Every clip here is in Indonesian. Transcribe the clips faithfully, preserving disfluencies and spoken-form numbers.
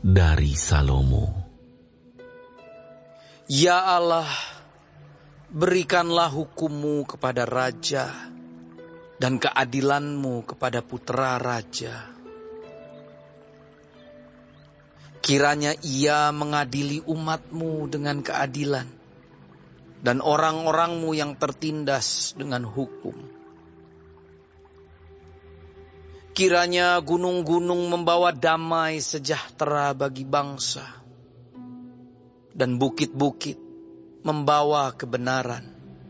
dari Salomo. Ya Allah, berikanlah hukum-Mu kepada raja dan keadilan-Mu kepada putra raja. Kiranya ia mengadili umat-Mu dengan keadilan dan orang-orang-Mu yang tertindas dengan hukum. Kiranya gunung-gunung membawa damai sejahtera bagi bangsa, dan bukit-bukit membawa kebenaran.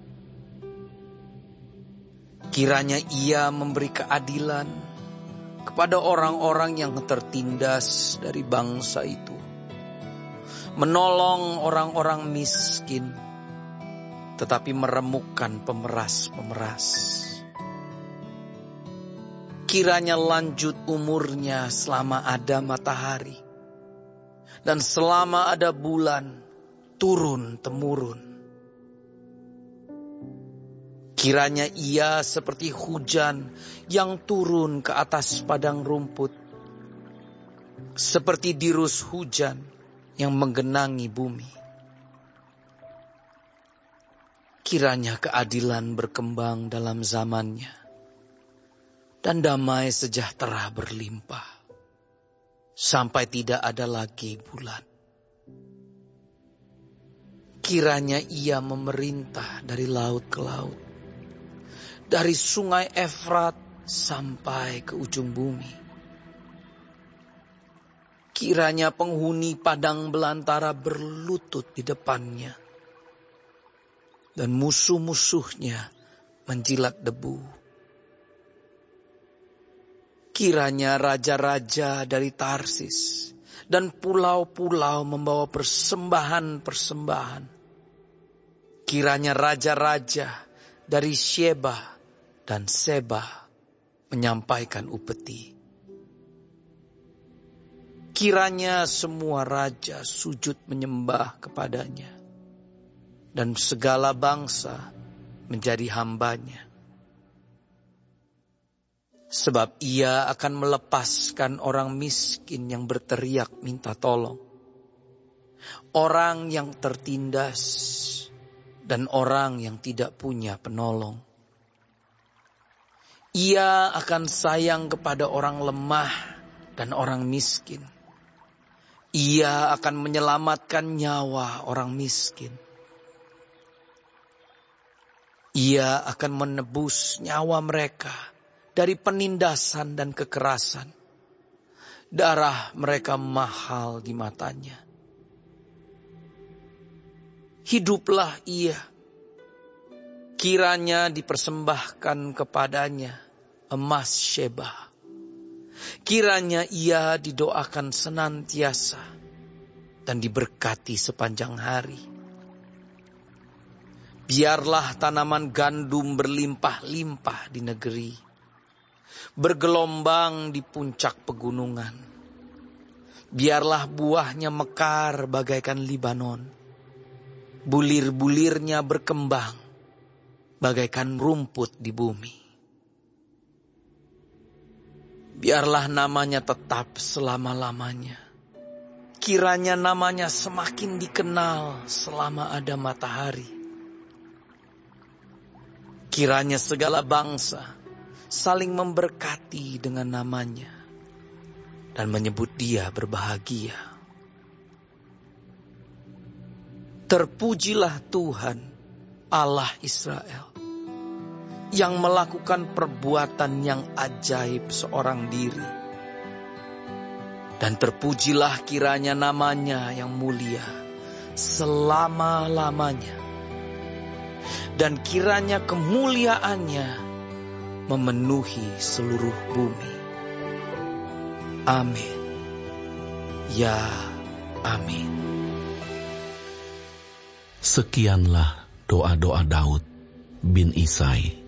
Kiranya ia memberi keadilan kepada orang-orang yang tertindas dari bangsa itu, menolong orang-orang miskin, tetapi meremukkan pemeras-pemeras. Kiranya lanjut umurnya selama ada matahari, dan selama ada bulan turun-temurun. Kiranya ia seperti hujan yang turun ke atas padang rumput, seperti dirus hujan yang menggenangi bumi. Kiranya keadilan berkembang dalam zamannya, dan damai sejahtera berlimpah, sampai tidak ada lagi bulan. Kiranya ia memerintah dari laut ke laut, dari sungai Efrat sampai ke ujung bumi. Kiranya penghuni padang belantara berlutut di depannya, dan musuh-musuhnya menjilat debu. Kiranya raja-raja dari Tarsis dan pulau-pulau membawa persembahan-persembahan. Kiranya raja-raja dari Sheba dan Seba menyampaikan upeti. Kiranya semua raja sujud menyembah kepadanya, dan segala bangsa menjadi hambanya. Sebab ia akan melepaskan orang miskin yang berteriak minta tolong, orang yang tertindas, dan orang yang tidak punya penolong. Ia akan sayang kepada orang lemah dan orang miskin. Ia akan menyelamatkan nyawa orang miskin. Ia akan menebus nyawa mereka dari penindasan dan kekerasan. Darah mereka mahal di matanya. Hiduplah ia. Kiranya dipersembahkan kepadanya emas Sheba. Kiranya ia didoakan senantiasa dan diberkati sepanjang hari. Biarlah tanaman gandum berlimpah-limpah di negeri, bergelombang di puncak pegunungan. Biarlah buahnya mekar bagaikan Libanon, bulir-bulirnya berkembang bagaikan rumput di bumi. Biarlah namanya tetap selama-lamanya. Kiranya namanya semakin dikenal selama ada matahari. Kiranya segala bangsa saling memberkati dengan namanya dan menyebut dia berbahagia. Terpujilah Tuhan Allah Israel, yang melakukan perbuatan yang ajaib seorang diri. Dan terpujilah kiranya namanya yang mulia selama-lamanya. Dan kiranya kemuliaannya memenuhi seluruh bumi. Amin. Ya, amin. Sekianlah doa-doa Daud bin Isai.